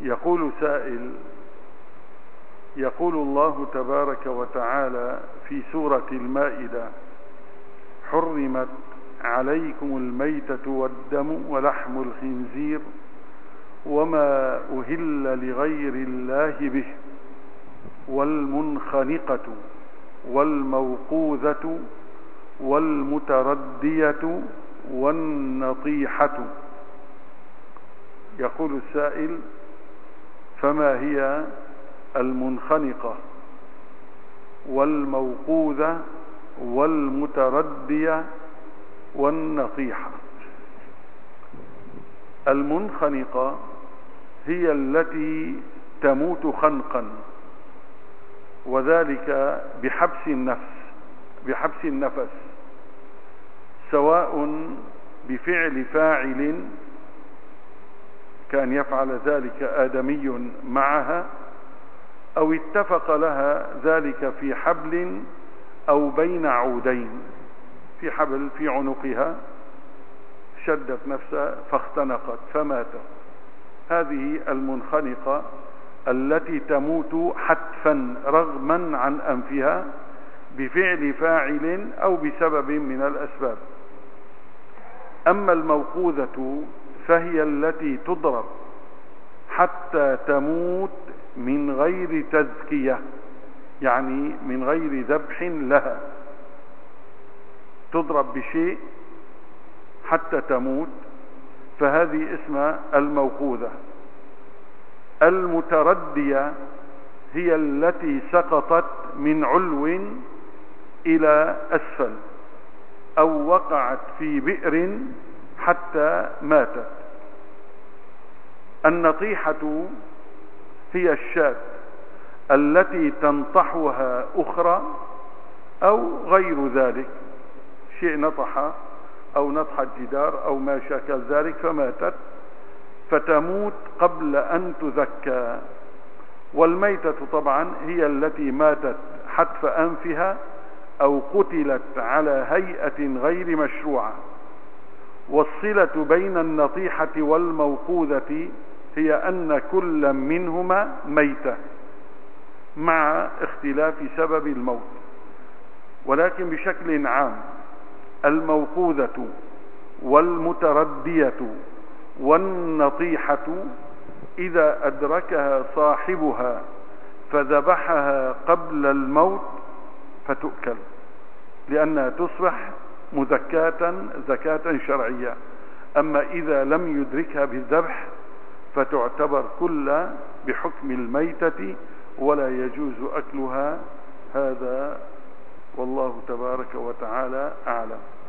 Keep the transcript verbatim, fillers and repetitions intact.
يقول سائل: يقول الله تبارك وتعالى في سورة المائدة: حرمت عليكم الميتة والدم ولحم الخنزير وما أهل لغير الله به والمنخنقة والموقوذة والمتردية والنطيحة. يقول السائل: فما هي المنخنقة والموقوذة والمتردية والنطيحة؟ المنخنقة هي التي تموت خنقا، وذلك بحبس النفس بحبس النفس سواء بفعل فاعل كان يفعل ذلك آدمي معها، أو اتفق لها ذلك في حبل أو بين عودين، في حبل في عنقها شدت نفسها فاختنقت فماتت. هذه المنخنقة التي تموت حتفا رغما عن أنفها بفعل فاعل أو بسبب من الأسباب. أما الموقوذة فهي التي تضرب حتى تموت من غير تزكية، يعني من غير ذبح لها، تضرب بشيء حتى تموت، فهذه اسمها الموقوذة. المتردية هي التي سقطت من علو إلى أسفل أو وقعت في بئر حتى ماتت. النطيحة هي الشاة التي تنطحها أخرى أو غير ذلك، شيء نطح أو نطح الجدار أو ما شاكل ذلك فماتت، فتموت قبل أن تذكى. والميتة طبعا هي التي ماتت حتف أنفها أو قتلت على هيئة غير مشروعة. والصلة بين النطيحة والموقوذة هي أن كل منهما ميتة مع اختلاف سبب الموت، ولكن بشكل عام الموقوذة والمتردية والنطيحة إذا أدركها صاحبها فذبحها قبل الموت فتؤكل، لأنها تصبح مزكاة زكاة شرعية. أما إذا لم يدركها بالذبح فتعتبر كل بحكم الميتة ولا يجوز أكلها. هذا والله تبارك وتعالى أعلم.